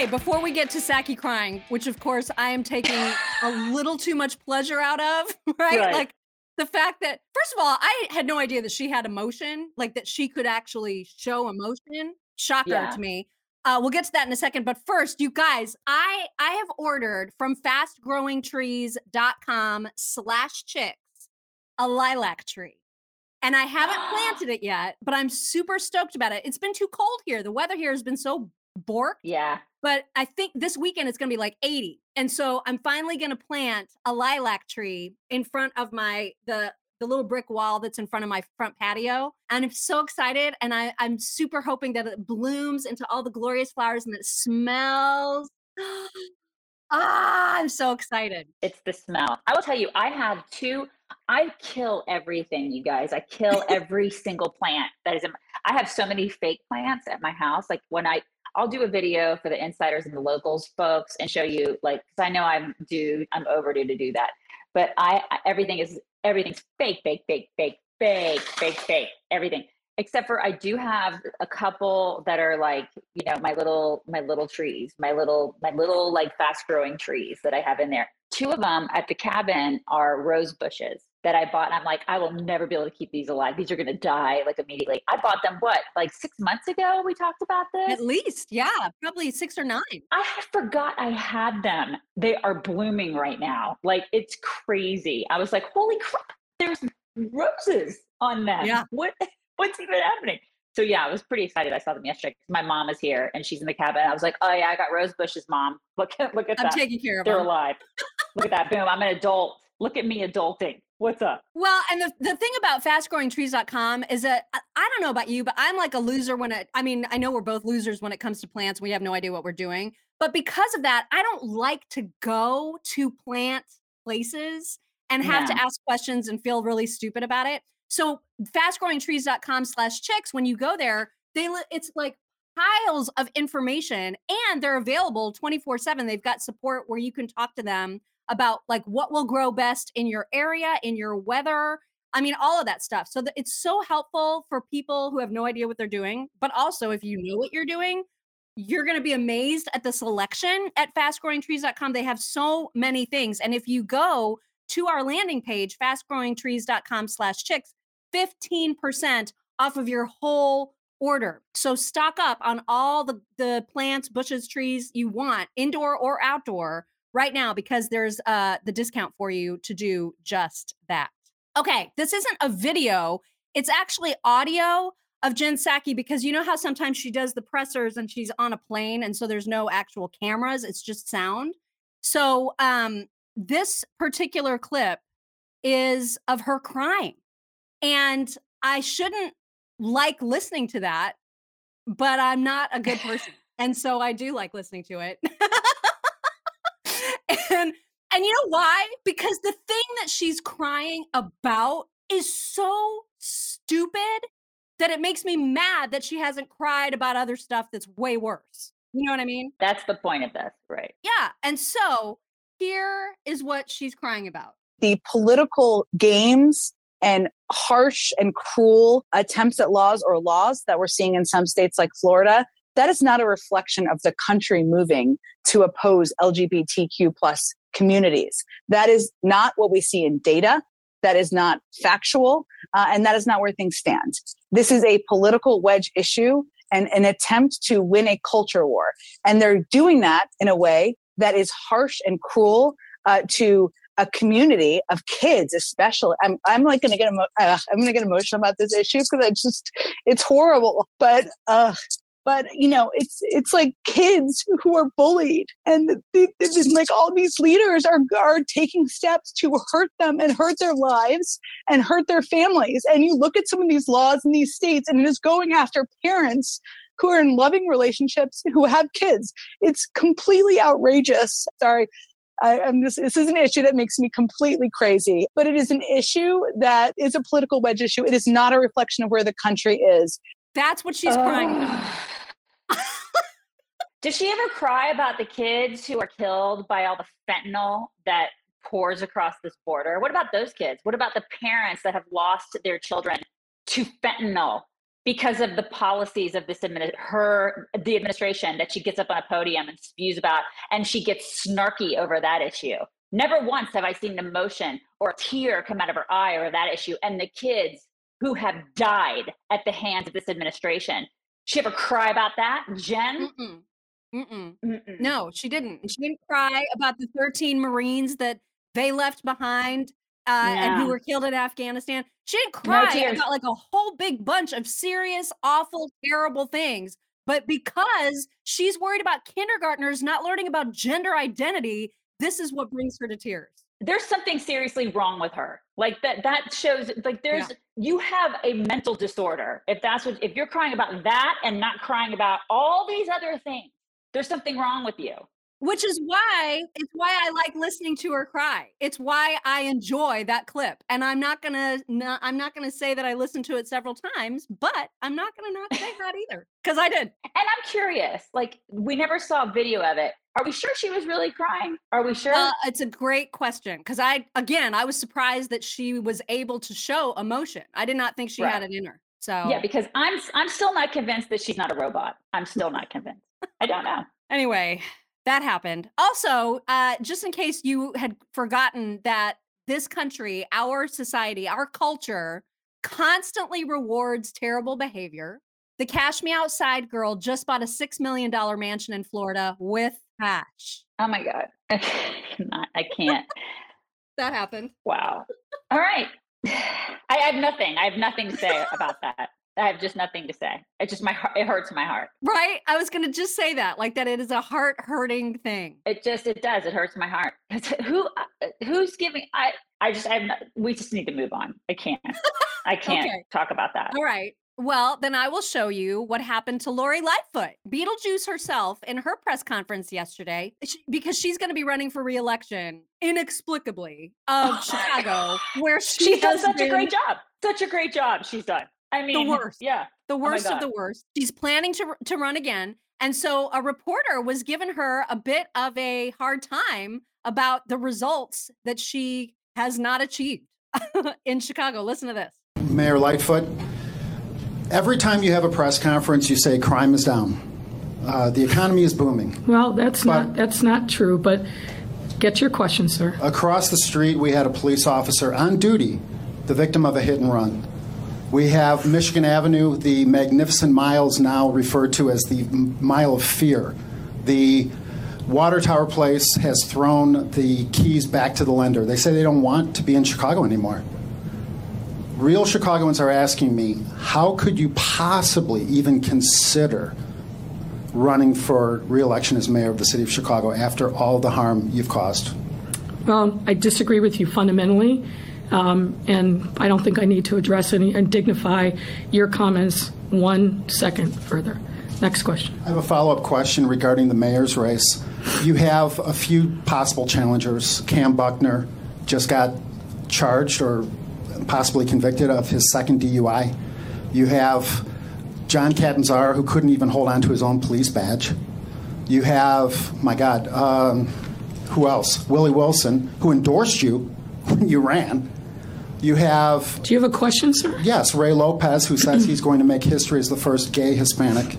before we get to Saki crying, which of course I am taking a little too much pleasure out of, right? Right. Like the fact that, first of all, I had no idea that she had emotion, like that she could actually show emotion. Shocker Yeah. to me. We'll get to that in a second. But first, you guys, I have ordered from fastgrowingtrees.com/chicks a lilac tree. And I haven't planted it yet, but I'm super stoked about it. It's been too cold here. The weather here has been so borked, Yeah. but I think this weekend it's gonna be like 80. And so I'm finally gonna plant a lilac tree in front of the little brick wall that's in front of my front patio. And I'm so excited. And I'm super hoping that it blooms into all the glorious flowers and it smells. I'm so excited. It's the smell. I will tell you, I kill everything, you guys. I kill every single plant that is I have so many fake plants at my house. Like I'll do a video for the insiders and the locals folks and show you, like, because I know I'm overdue to do that. But everything's fake, fake, fake, fake, fake, fake, fake, everything. Except for I do have a couple that are like, my little trees, my little like fast growing trees that I have in there. Two of them at the cabin are rose bushes that I bought. And I'm like, I will never be able to keep these alive. These are going to die like immediately. I bought them, like 6 months ago? We talked about this. At least, yeah, probably 6 or 9. I forgot I had them. They are blooming right now. Like, it's crazy. I was like, holy crap, there's roses on them. Yeah. What's even happening? So yeah, I was pretty excited. I saw them yesterday. My mom is here and she's in the cabin. I was like, oh yeah, I got rose bushes, mom. Look at I'm that. taking care of They're them. alive. Look at that. Boom. I'm an adult. Look at me adulting. What's up? Well, and the thing about fastgrowingtrees.com is that I don't know about you, but I'm like a loser I mean, I know we're both losers when it comes to plants. We have no idea what we're doing. But because of that, I don't like to go to plant places and have to No. ask questions and feel really stupid about it. So fastgrowingtrees.com/chicks, when you go there, it's like piles of information and they're available 24/7. They've got support where you can talk to them about like what will grow best in your area, in your weather. I mean, all of that stuff. So it's so helpful for people who have no idea what they're doing. But also, if you know what you're doing, you're going to be amazed at the selection at fastgrowingtrees.com. They have so many things. And if you go to our landing page, fastgrowingtrees.com/chicks, 15% off of your whole order. So stock up on all the plants, bushes, trees you want, indoor or outdoor, right now, because there's the discount for you to do just that. Okay, this isn't a video. It's actually audio of Jen Psaki, because you know how sometimes she does the pressers and she's on a plane and so there's no actual cameras, it's just sound. So this particular clip is of her crying. And I shouldn't like listening to that, but I'm not a good person. And so I do like listening to it. And you know why? Because the thing that she's crying about is so stupid that it makes me mad that she hasn't cried about other stuff that's way worse. You know what I mean? That's the point of this, right? Yeah. And so here is what she's crying about. The political games and harsh and cruel attempts at laws that we're seeing in some states like Florida, that is not a reflection of the country moving to oppose LGBTQ plus communities. That is not what we see in data. That is not factual. And that is not where things stand. This is a political wedge issue and an attempt to win a culture war. And they're doing that in a way that is harsh and cruel to a community of kids, especially. I'm like going to get emotional about this issue because it's horrible. But you know, it's like kids who are bullied, and like all these leaders are taking steps to hurt them and hurt their lives and hurt their families. And you look at some of these laws in these states, and it is going after parents who are in loving relationships who have kids. It's completely outrageous. Sorry. This is an issue that makes me completely crazy, but it is an issue that is a political wedge issue. It is not a reflection of where the country is. That's what she's crying about. Does she ever cry about the kids who are killed by all the fentanyl that pours across this border? What about those kids? What about the parents that have lost their children to fentanyl because of the policies of this the administration that she gets up on a podium and spews about, and she gets snarky over that issue. Never once have I seen an emotion or a tear come out of her eye over that issue. And the kids who have died at the hands of this administration. She ever cry about that, Jen? Mm-mm. Mm-mm. Mm-mm. No, she didn't. She didn't cry about the 13 Marines that they left behind and who were killed in Afghanistan. She didn't cry about like a whole big bunch of serious, awful, terrible things. But because she's worried about kindergartners not learning about gender identity, this is what brings her to tears. There's something seriously wrong with her. Like that shows like you have a mental disorder. If you're crying about that and not crying about all these other things, there's something wrong with you. Which is why I like listening to her cry. It's why I enjoy that clip. And I'm not gonna say that I listened to it several times, but I'm not gonna not say that either, because I did. And I'm curious, like we never saw a video of it. Are we sure she was really crying? Are we sure? It's a great question, because I was surprised that she was able to show emotion. I did not think she had it in her. So yeah, because I'm still not convinced that she's not a robot. I'm still not convinced. I don't know. Anyway. That happened. Also, just in case you had forgotten that this country, our society, our culture constantly rewards terrible behavior. The Cash Me Outside girl just bought a $6 million mansion in Florida with cash. Oh my God. I can't. That happened. Wow. All right. I have nothing to say about that. I have just nothing to say. It hurts my heart. Right? I was going to just say that, like that it is a heart-hurting thing. It does. It hurts my heart. Who's giving, we just need to move on. I can't okay. Talk about that. All right. Well, then I will show you what happened to Lori Lightfoot, Beetlejuice herself, in her press conference yesterday, because she's going to be running for re-election inexplicably of Chicago, where she does such a great job. Such a great job she's done. I mean, the worst. Yeah. The worst of the worst. She's planning to run again. And so a reporter was giving her a bit of a hard time about the results that she has not achieved in Chicago. Listen to this. Mayor Lightfoot, every time you have a press conference, you say crime is down. The economy is booming. Well, that's not true, but get your question, sir. Across the street, we had a police officer on duty, the victim of a hit and run. We have Michigan Avenue, the Magnificent Miles, now referred to as the Mile of Fear. The Water Tower Place has thrown the keys back to the lender. They say they don't want to be in Chicago anymore. Real Chicagoans are asking me, how could you possibly even consider running for re-election as mayor of the city of Chicago after all the harm you've caused? Well, I disagree with you fundamentally. And I don't think I need to address and dignify your comments 1 second further. Next question. I have a follow-up question regarding the mayor's race. You have a few possible challengers. Cam Buckner just got charged or possibly convicted of his second DUI. You have John Catanzaro, who couldn't even hold on to his own police badge. You have, my God, who else? Willie Wilson, who endorsed you when you ran. You have... Do you have a question, sir? Yes, Ray Lopez, who says he's going to make history as the first gay Hispanic.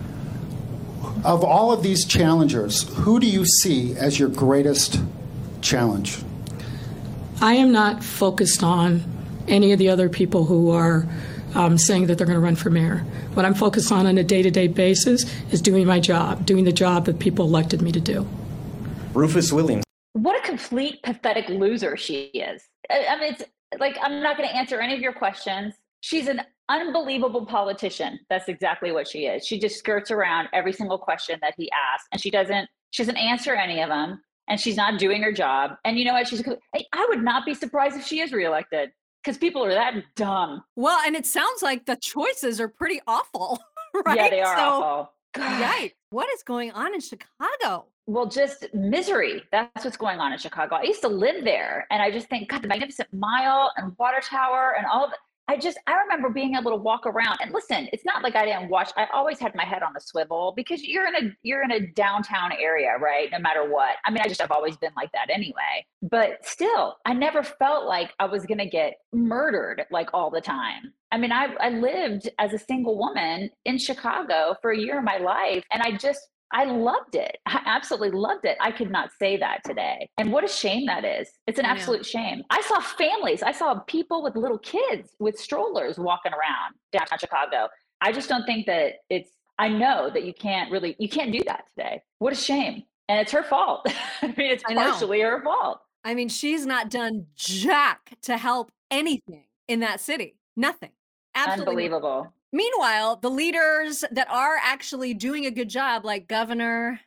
Of all of these challengers, who do you see as your greatest challenge? I am not focused on any of the other people who are saying that they're going to run for mayor. What I'm focused on a day-to-day basis is doing my job, doing the job that people elected me to do. Rufus Williams. What a complete pathetic loser she is. I mean, it's like, I'm not going to answer any of your questions. She's an unbelievable politician. That's exactly what she is. She just skirts around every single question that he asks, and she doesn't answer any of them, and she's not doing her job. And you know what? I would not be surprised if she is reelected, because people are that dumb. Well, and it sounds like the choices are pretty awful, right? Yeah, they are awful. Yikes. What is going on in Chicago? Well, just misery. That's what's going on in Chicago. I used to live there, and I just think, God, the Magnificent Mile and Water Tower and all of it. I remember being able to walk around and listen, it's not like I didn't watch. I always had my head on a swivel because you're in a downtown area, right? No matter what. I mean, I've always been like that anyway, but still, I never felt like I was going to get murdered like all the time. I mean, I lived as a single woman in Chicago for a year of my life, and I loved it. I absolutely loved it. I could not say that today. And what a shame that is. It's an absolute shame. I saw families. I saw people with little kids with strollers walking around downtown Chicago. I just don't think that I know that you can't do that today. What a shame. And it's her fault. I mean, it's partially her fault. I mean, she's not done jack to help anything in that city. Nothing. Absolutely. Unbelievable. Nothing. Meanwhile, the leaders that are actually doing a good job, like Governor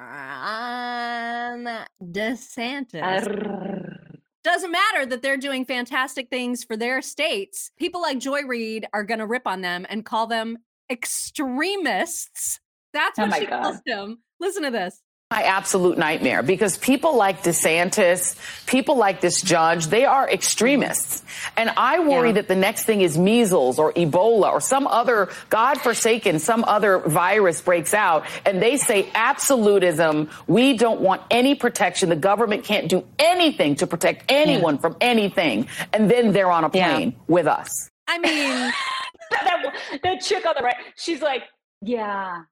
DeSantis, doesn't matter that they're doing fantastic things for their states. People like Joy Reid are going to rip on them and call them extremists. That's what she calls them. Listen to this. My absolute nightmare, because people like DeSantis, people like this judge, they are extremists. And I worry that the next thing is measles or Ebola or some other godforsaken, some other virus breaks out and they say absolutism. We don't want any protection. The government can't do anything to protect anyone from anything. And then they're on a plane with us. I mean, that chick on the right, she's like, yeah.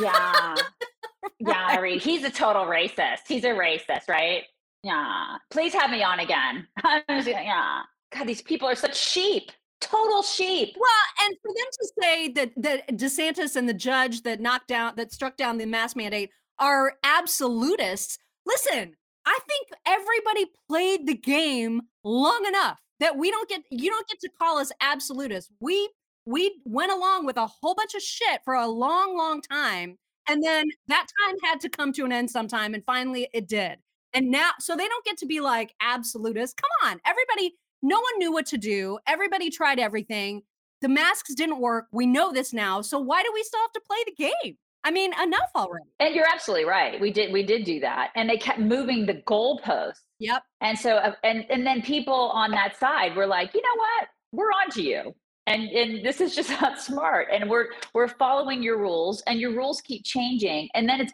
Yeah, Reid, he's a total racist. He's a racist, right? Yeah. Please have me on again. Yeah. God, these people are such sheep. Total sheep. Well, and for them to say that DeSantis and the judge that struck down the mask mandate are absolutists. Listen, I think everybody played the game long enough that you don't get to call us absolutists. We went along with a whole bunch of shit for a long, long time. And then that time had to come to an end sometime. And finally it did. And now, so they don't get to be like absolutists. Come on, everybody, no one knew what to do. Everybody tried everything. The masks didn't work. We know this now. So why do we still have to play the game? I mean, enough already. And you're absolutely right. We did do that. And they kept moving the goalposts. Yep. And so, and then people on that side were like, you know what? We're on to you. And this is just not smart. And we're following your rules, and your rules keep changing. And then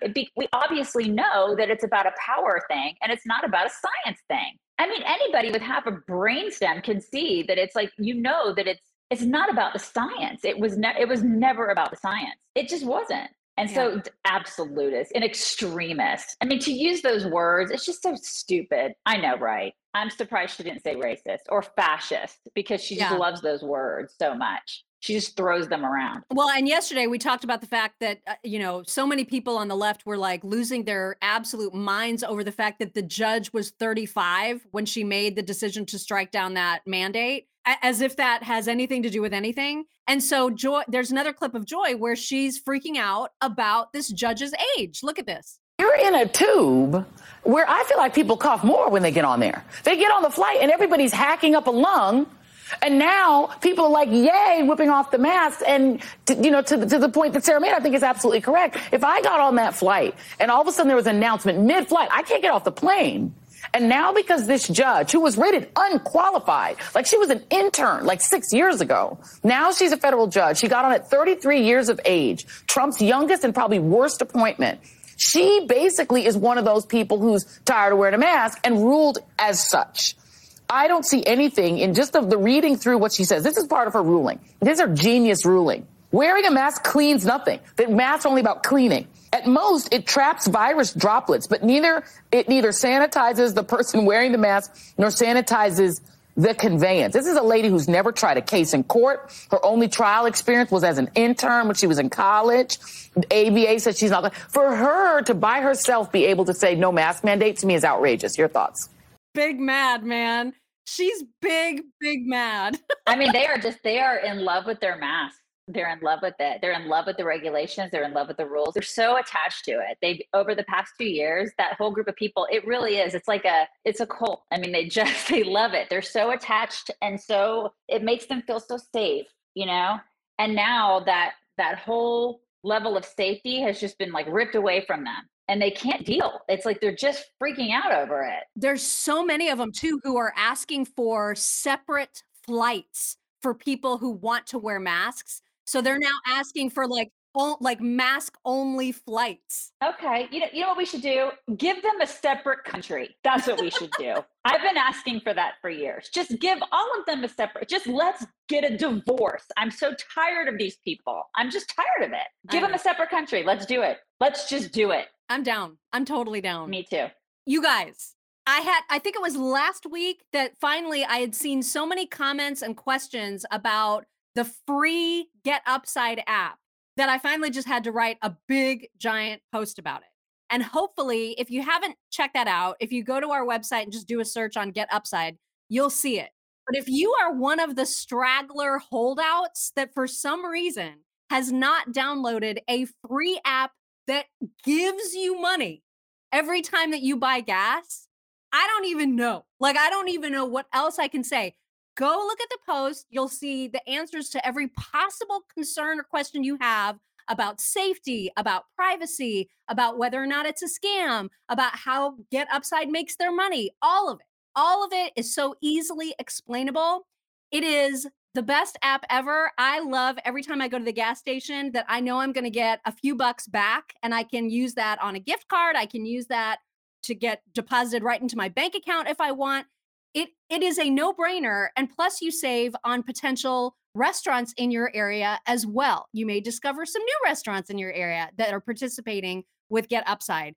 we obviously know that it's about a power thing, and it's not about a science thing. I mean, anybody with half a brainstem can see that it's like, that it's not about the science. It was never about the science. It just wasn't. And so absolutist and extremist. I mean, to use those words, it's just so stupid. I know, right? I'm surprised she didn't say racist or fascist, because she just loves those words so much. She just throws them around. Well, and yesterday we talked about the fact that, so many people on the left were like losing their absolute minds over the fact that the judge was 35 when she made the decision to strike down that mandate, as if that has anything to do with anything. And so there's another clip of Joy where she's freaking out about this judge's age. Look at this. You're in a tube where I feel like people cough more when they get on there. They get on the flight and everybody's hacking up a lung. And now people are like, yay, whipping off the masks. And, to the point that Sarah made, I think is absolutely correct. If I got on that flight and all of a sudden there was an announcement mid-flight, I can't get off the plane. And now because this judge, who was rated unqualified, like she was an intern like 6 years ago, now she's a federal judge. She got on at 33 years of age, Trump's youngest and probably worst appointment. She basically is one of those people who's tired of wearing a mask and ruled as such. I don't see anything in just the reading through what she says. This is part of her ruling. This is her genius ruling. Wearing a mask cleans nothing. The mask's only about cleaning. At most, it traps virus droplets, but neither sanitizes the person wearing the mask nor sanitizes the conveyance. This is a lady who's never tried a case in court. Her only trial experience was as an intern when she was in college. The ABA said she's not. For her to by herself be able to say no mask mandate to me is outrageous. Your thoughts? Big mad, man. She's big mad. I mean, they are in love with their masks. They're in love with it. They're in love with the regulations. They're in love with the rules. They're so attached to it. Over the past 2 years, that whole group of people, it really is. It's a cult. I mean, they love it. They're so attached. And so it makes them feel so safe, And now that whole level of safety has just been like ripped away from them. And they can't deal. It's like they're just freaking out over it. There's so many of them, too, who are asking for separate flights for people who want to wear masks. So they're now asking for like mask only flights. Okay, you know what we should do? Give them a separate country. That's what we should do. I've been asking for that for years. Just give all of them a separate. Just let's get a divorce. I'm so tired of these people. I'm just tired of it. Give them a separate country. Let's do it. Let's just do it. I'm down. I'm totally down. Me too. You guys, I think it was last week that finally I had seen so many comments and questions about the free Get Upside app that I finally just had to write a big, giant post about it. And hopefully, if you haven't checked that out, if you go to our website and just do a search on Get Upside, you'll see it. But if you are one of the straggler holdouts that for some reason has not downloaded a free app that gives you money every time that you buy gas, I don't even know. Like, I don't even know what else I can say. Go look at the post. You'll see the answers to every possible concern or question you have about safety, about privacy, about whether or not it's a scam, about how Get Upside makes their money. All of it. All of it is so easily explainable. It is the best app ever. I love every time I go to the gas station that I know I'm going to get a few bucks back, and I can use that on a gift card. I can use that to get deposited right into my bank account if I want. It is a no-brainer, and plus you save on potential restaurants in your area as well. You may discover some new restaurants in your area that are participating with Get Upside.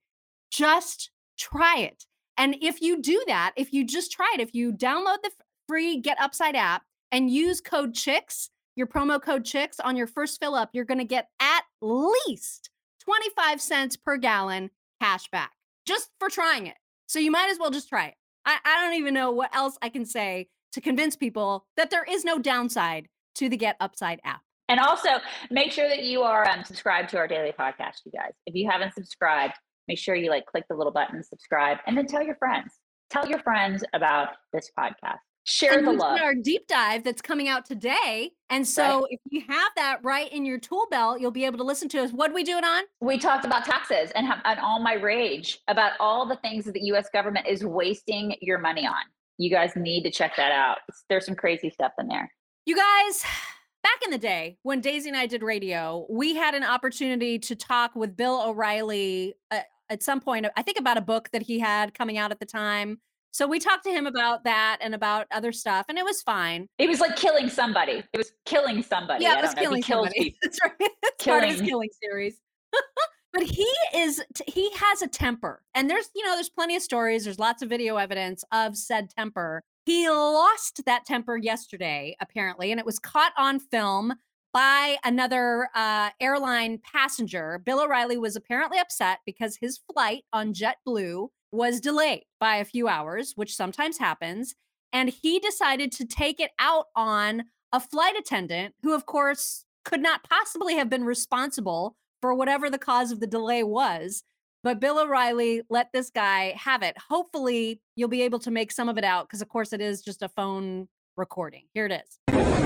Just try it. And if you do that, if you just try it, if you download the free Get Upside app and use code CHICKS, your promo code CHICKS on your first fill up, you're going to get at least 25 cents per gallon cash back just for trying it. So you might as well just try it. I don't even know what else I can say to convince people that there is no downside to the Get Upside app. And also make sure that you are subscribed to our daily podcast, you guys. If you haven't subscribed, make sure you click the little button, subscribe, and then tell your friends. Tell your friends about this podcast. Share the love. Our deep dive that's coming out today. And so if you have that right in your tool belt, you'll be able to listen to us. What did we do it on? We talked about taxes and all my rage about all the things that the U.S. government is wasting your money on. You guys need to check that out. There's some crazy stuff in there. You guys, back in the day when Daisy and I did radio, we had an opportunity to talk with Bill O'Reilly at some point, I think about a book that he had coming out at the time. So we talked to him about that and about other stuff, and it was fine. It was like killing somebody. It was killing somebody. Yeah, it was killing somebody. That's right. It's part of his killing series. But he has a temper, and there's plenty of stories. There's lots of video evidence of said temper. He lost that temper yesterday, apparently, and it was caught on film by another airline passenger. Bill O'Reilly was apparently upset because his flight on JetBlue was delayed by a few hours, which sometimes happens. And he decided to take it out on a flight attendant who, of course, could not possibly have been responsible for whatever the cause of the delay was. But Bill O'Reilly let this guy have it. Hopefully, you'll be able to make some of it out because, of course, it is just a phone recording. Here it is.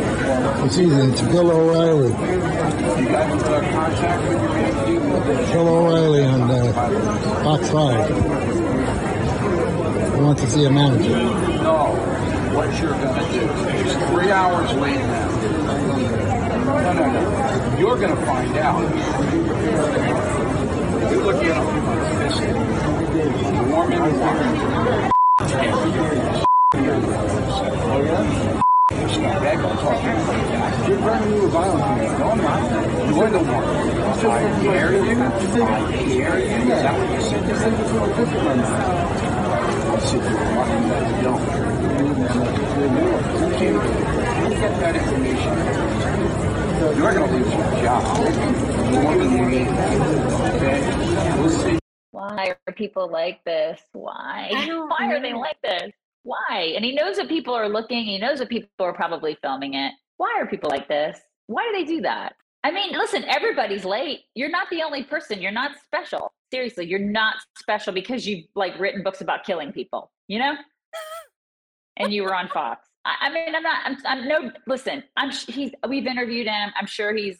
It's Bill O'Reilly. Bill O'Reilly on Fox 5. I want to see a manager. No, what you're going to do is 3 hours late now. No. You're going to find out. You're looking at this warm in the water. Oh, yeah? You're bringing me a violent. No, I'm not. You're the one. I dare you. Is that what you said? You said it's a little different. I'll sit there and walk you that you don't. You can't get that information. You're going to lose your job. More than you need. Okay? We'll see. Why are people like this? Why? Why are they like this? Why? And he knows that people are looking. He knows that people are probably filming it. Why are people like this? Why do they do that? I mean, listen, everybody's late. You're not the only person. You're not special. Seriously, you're not special because you've written books about killing people, and you were on Fox. I mean, listen, we've interviewed him. I'm sure he's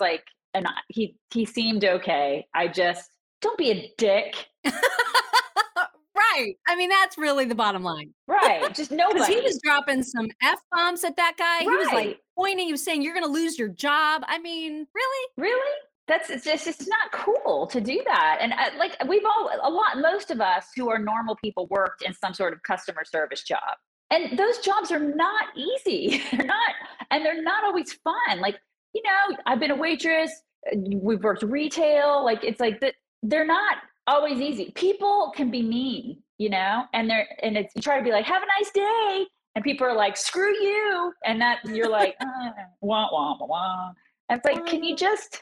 he seemed okay. Don't be a dick. Right. I mean, that's really the bottom line. Right. Just Because nobody. he was dropping some F-bombs at that guy. He was like Right. pointing, he was saying, you're going to lose your job. I mean, really? Really? It's not cool to do that. And like most of us who are normal people worked in some sort of customer service job. And those jobs are not easy. They're not always fun. Like, you know, I've been a waitress, we've worked retail, like it's like they're not always easy. People can be mean, you know, and you try to be like, have a nice day. And people are like, screw you. And that you're like, wah, wah, wah, wah. And it's like, can you just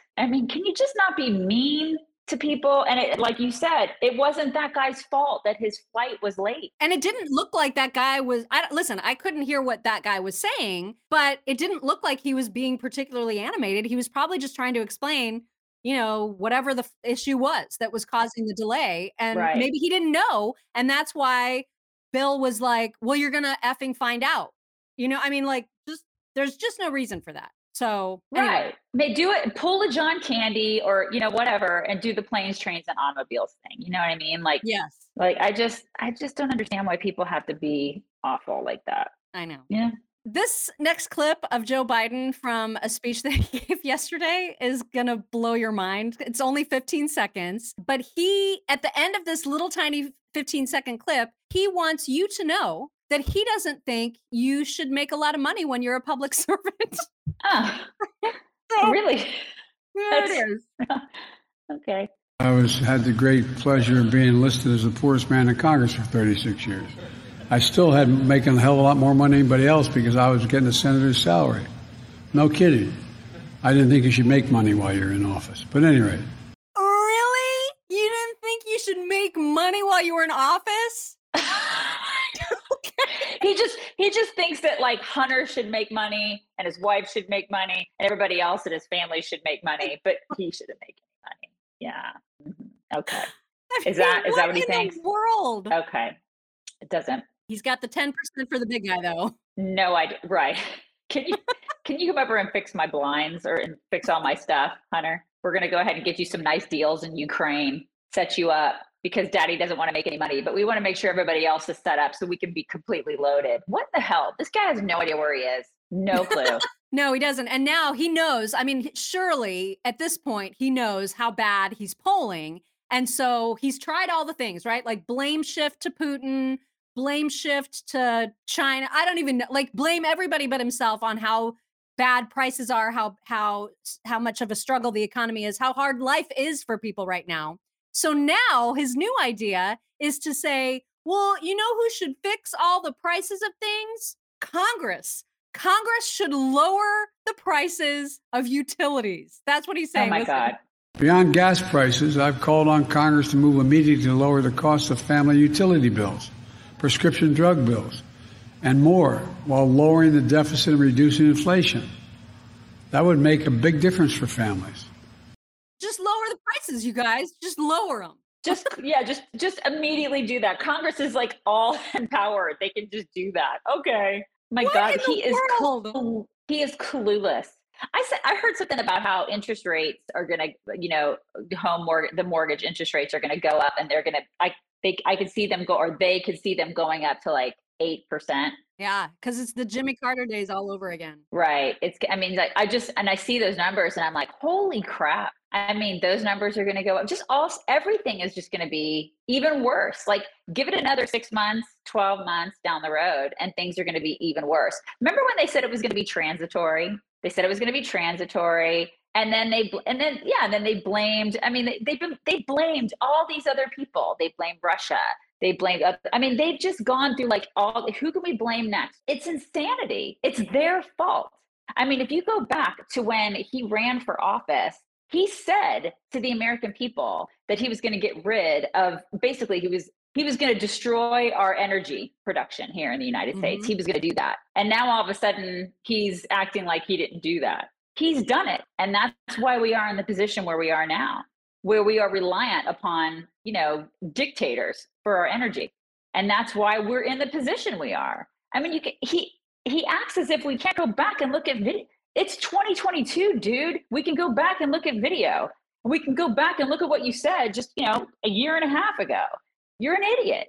not be mean to people? And like you said, it wasn't that guy's fault that his flight was late. And it didn't look like that guy was, listen, I couldn't hear what that guy was saying, but it didn't look like he was being particularly animated. He was probably just trying to explain, you know, whatever the issue was that was causing the delay. And Right. maybe he didn't know. And that's why Bill was like, well, you're going to effing find out. You know, I mean, like, there's just no reason for that. So anyway. Right. They do it, pull a John Candy or, you know, whatever, and do the planes, trains, and automobiles thing. You know what I mean? Like, yes. Like, I just don't understand why people have to be awful like that. I know. Yeah. This next clip of Joe Biden from a speech that he gave yesterday is going to blow your mind. It's only 15 seconds, but he, at the end of this little tiny 15-second clip, he wants you to know that he doesn't think you should make a lot of money when you're a public servant. Oh, So, really? there it is. Okay. I had the great pleasure of being listed as the poorest man in Congress for 36 years. I still had making a hell of a lot more money than anybody else because I was getting a senator's salary. No kidding. I didn't think you should make money while you're in office. But anyway. Really? You didn't think you should make money while you were in office? He just thinks that like Hunter should make money and his wife should make money and everybody else in his family should make money, but he shouldn't make any money. Yeah. Mm-hmm. Okay. Is that what he thinks? In the world. Okay. It doesn't. He's got the 10% for the big guy though. No idea. Right. Can you come over and fix my blinds and fix all my stuff, Hunter? We're going to go ahead and get you some nice deals in Ukraine, set you up. Because daddy doesn't want to make any money, but we want to make sure everybody else is set up so we can be completely loaded. What the hell? This guy has no idea where he is. No clue. No, he doesn't. And now he knows. I mean, surely at this point, he knows how bad he's polling. And so he's tried all the things, right? Like blame shift to Putin, blame shift to China. I don't even know, like blame everybody but himself on how bad prices are, how much of a struggle the economy is, how hard life is for people right now. So now his new idea is to say, well, you know who should fix all the prices of things? Congress. Congress should lower the prices of utilities. That's what he's saying. Oh my Listen. God. Beyond gas prices, I've called on Congress to move immediately to lower the cost of family utility bills, prescription drug bills, and more, while lowering the deficit and reducing inflation. That would make a big difference for families. Just lower the prices, you guys. Just lower them. Just immediately do that. Congress is like all empowered. They can just do that. Okay. My What God, in the world? he is clueless. I heard something about how interest rates are going to, you know, the mortgage interest rates are going to go up, and they're going to, I could see them go, or they could see them going up to like 8%. Yeah, because it's the Jimmy Carter days all over again. Right. I see those numbers and I'm like, holy crap. I mean, those numbers are going to go up. Everything is just going to be even worse. Like, give it another 6 months, 12 months down the road, and things are going to be even worse. Remember when they said it was going to be transitory? They said it was going to be transitory, and then they blamed. I mean, they blamed all these other people. They blamed Russia. They blamed. I mean, they've just gone through like who can we blame next? It's insanity. It's their fault. I mean, if you go back to when he ran for office, he said to the American people that he was going to get rid of, basically he was going to destroy our energy production here in the United States. He was going to do that. And now all of a sudden he's acting like he didn't do that. He's done it. And that's why we are in the position where we are now, where we are reliant upon, you know, dictators for our energy. And that's why we're in the position we are. I mean, he acts as if we can't go back and look at video. It's 2022, dude. We can go back and look at video. We can go back and look at what you said just, you know, a year and a half ago. you're an idiot.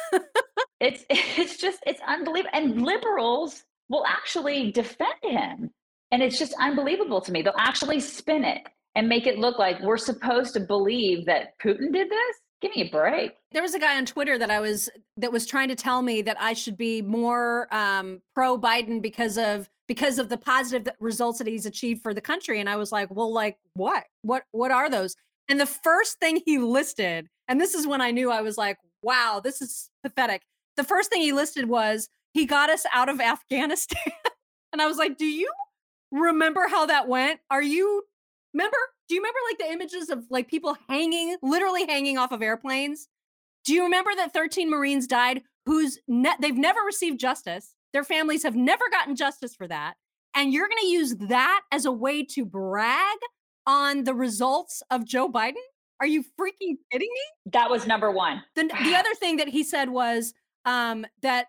It's unbelievable. And liberals will actually defend him. And it's just unbelievable to me. They'll actually spin it and make it look like we're supposed to believe that Putin did this. Give me a break. There was a guy on Twitter that was trying to tell me that I should be more pro Biden because of the positive results that he's achieved for the country. And I was like, well, like what are those? And the first thing he listed, and this is when I knew, I was like, wow, this is pathetic. The first thing he listed was he got us out of Afghanistan. And I was like, do you remember how that went? Do you remember like the images of like people literally hanging off of airplanes? Do you remember that 13 Marines died they've never received justice? Their families have never gotten justice for that. And you're going to use that as a way to brag on the results of Joe Biden? Are you freaking kidding me? That was number one. The other thing that he said was that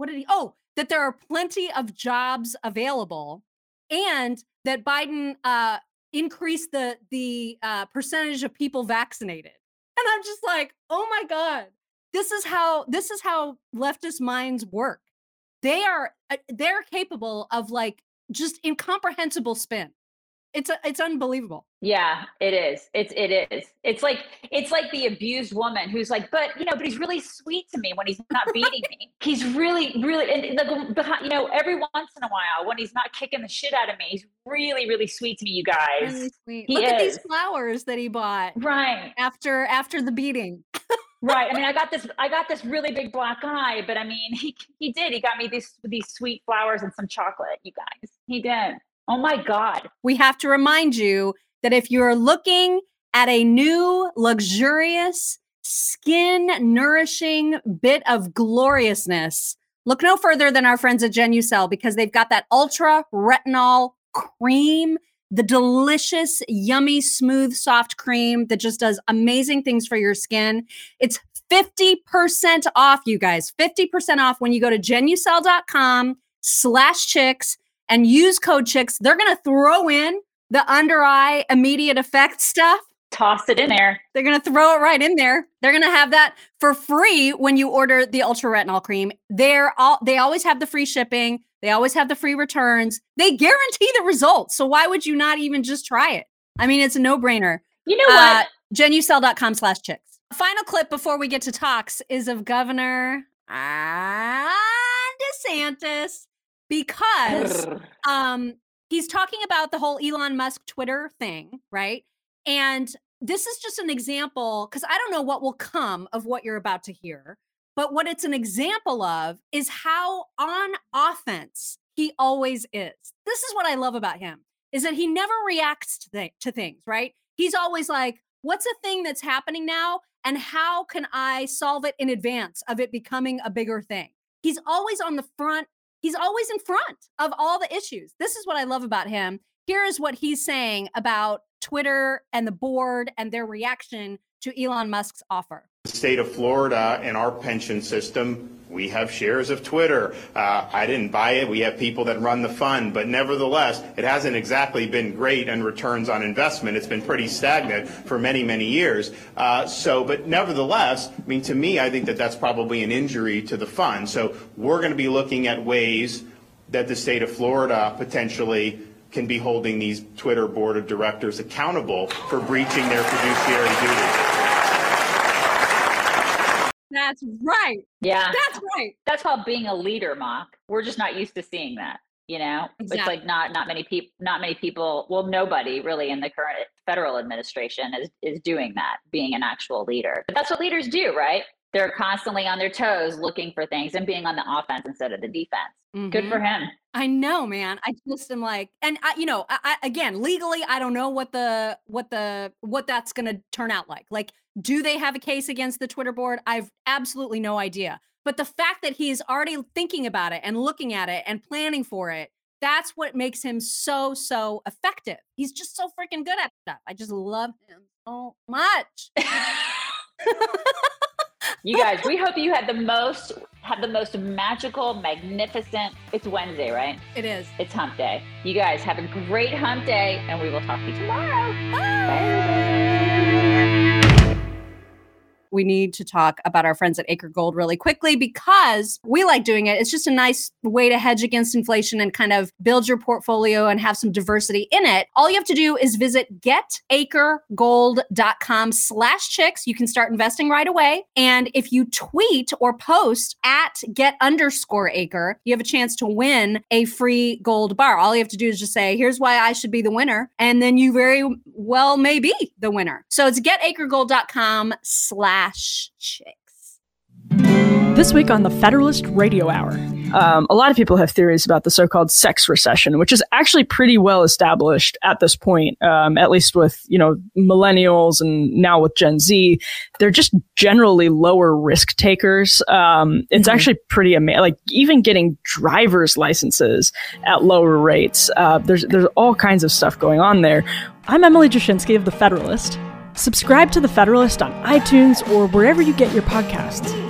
there are plenty of jobs available and that Biden increased the percentage of people vaccinated. And I'm just like, oh my God, this is how leftist minds work. They're capable of like just incomprehensible spin. It's unbelievable. Yeah, it is. It is. It's like the abused woman who's like, but he's really sweet to me when he's not beating me. He's really, really, and every once in a while when he's not kicking the shit out of me, he's really, really sweet to me. You guys, really sweet. Look at these flowers that he bought. Right after the beating. Right. I mean, I got this really big black eye, but I mean, he did. He got me these sweet flowers and some chocolate. You guys, he did. Oh my God. We have to remind you that if you're looking at a new, luxurious, skin-nourishing bit of gloriousness, look no further than our friends at Genucel, because they've got that ultra retinol cream, the delicious, yummy, smooth, soft cream that just does amazing things for your skin. It's 50% off, you guys. 50% off when you go to Genucel.com/chicks. and use code CHICKS. They're going to throw in the under eye immediate effect stuff. Toss it in there. They're going to throw it right in there. They're going to have that for free when you order the Ultra Retinol Cream. They always have the free shipping. They always have the free returns. They guarantee the results. So why would you not even just try it? I mean, it's a no-brainer. You know what? Genucel.com/chicks. Final clip before we get to talks is of Governor DeSantis. Because he's talking about the whole Elon Musk Twitter thing, right? And this is just an example, because I don't know what will come of what you're about to hear, but what it's an example of is how on offense he always is. This is what I love about him, is that he never reacts to things, right? He's always like, what's a thing that's happening now? And how can I solve it in advance of it becoming a bigger thing? He's always on the front. He's always in front of all the issues. This is what I love about him. Here is what he's saying about Twitter and the board and their reaction to Elon Musk's offer. The state of Florida and our pension system, we have shares of Twitter. I didn't buy it. We have people that run the fund, but nevertheless, it hasn't exactly been great in returns on investment. It's been pretty stagnant for many, many years. But nevertheless, I mean, to me, I think that that's probably an injury to the fund. So we're going to be looking at ways that the state of Florida potentially can be holding these Twitter board of directors accountable for breaching their fiduciary duties. That's right. Yeah. That's right. That's called being a leader, Mock. We're just not used to seeing that, Exactly. It's like not many people, well, nobody really in the current federal administration is doing that, being an actual leader. But that's what leaders do, right? They're constantly on their toes looking for things and being on the offense instead of the defense. Mm-hmm. Good for him. I know, man. I just am like, and again, legally, I don't know what that's going to turn out like. Like, do they have a case against the Twitter board? I've absolutely no idea. But the fact that he's already thinking about it and looking at it and planning for it, that's what makes him so, so effective. He's just so freaking good at stuff. I just love him so much. You guys, we hope you have the most magical, magnificent, it's Wednesday, right? It is. It's hump day. You guys have a great hump day, and we will talk to you tomorrow. Bye. Bye. we need to talk about our friends at Acre Gold really quickly because we like doing it. It's just a nice way to hedge against inflation and kind of build your portfolio and have some diversity in it. All you have to do is visit getacregold.com/chicks. You can start investing right away. And if you tweet or post at @get_acre, you have a chance to win a free gold bar. All you have to do is just say, here's why I should be the winner. And then you very well may be the winner. So it's getacregold.com/chicks. This week on the Federalist Radio Hour. A lot of people have theories about the so-called sex recession, which is actually pretty well established at this point, at least with, millennials and now with Gen Z. They're just generally lower risk takers. It's actually pretty amazing. Like even getting driver's licenses at lower rates. There's all kinds of stuff going on there. I'm Emily Jashinsky of The Federalist. Subscribe to The Federalist on iTunes or wherever you get your podcasts.